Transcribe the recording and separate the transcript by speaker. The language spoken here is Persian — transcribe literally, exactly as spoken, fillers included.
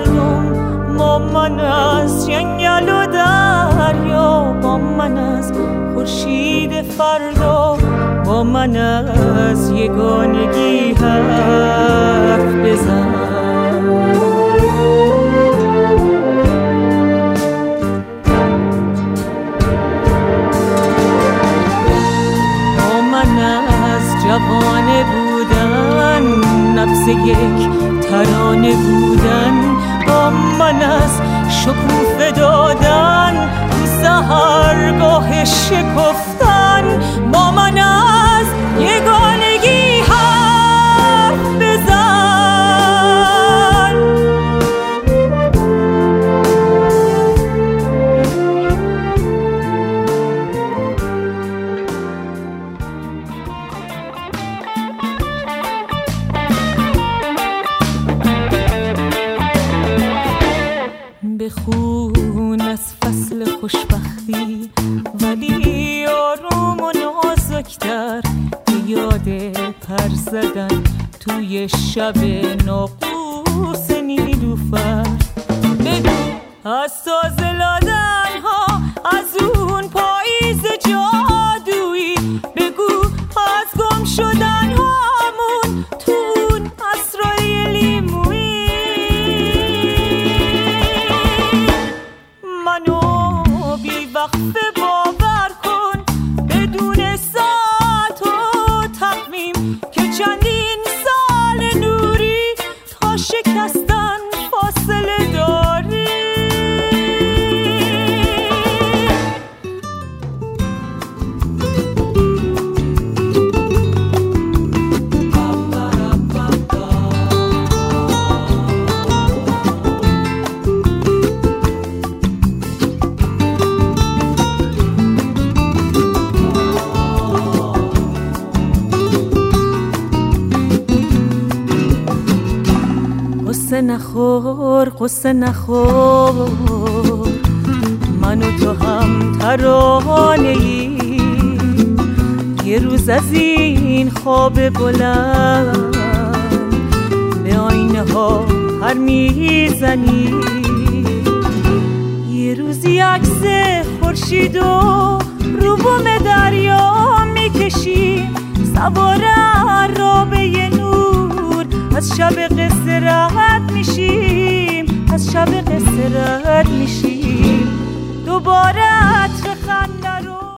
Speaker 1: مردم، با من از جنگل و دریا، با من از خورشید فردا، با من از یگانگی حرف بزن. با من از جوانه بودن، نبض یک ترانه بودن، با من از شکوفه دادن، سحرگاه شکفتن، با من از یگانگی حرف بزن. بخون از فصل خوشبختی، ولی آروم و نازکتر، به یاد پر زدن توی شب ناقوس نیلوفر. بگو از تازه لادن ها، از اون پاییز جادویی، بگو از گم شدن هامون تو اون عصرای لیمویی. منو بی وقفه باور کن بدون ساعت و تقویم، که چندین سال نوری تا شکستن فاصله داری. قصه نخور قصه نخور، من و تو هم ترانه ای. یه روز از این خواب بلند به آینه ها پر میزنی، یه روزی عکس خورشید و رو بوم دریا میکشی، سوار عرابه نور از شب قصه رد میشیم، از شب قصه رد میشیم، دوباره عطر خنده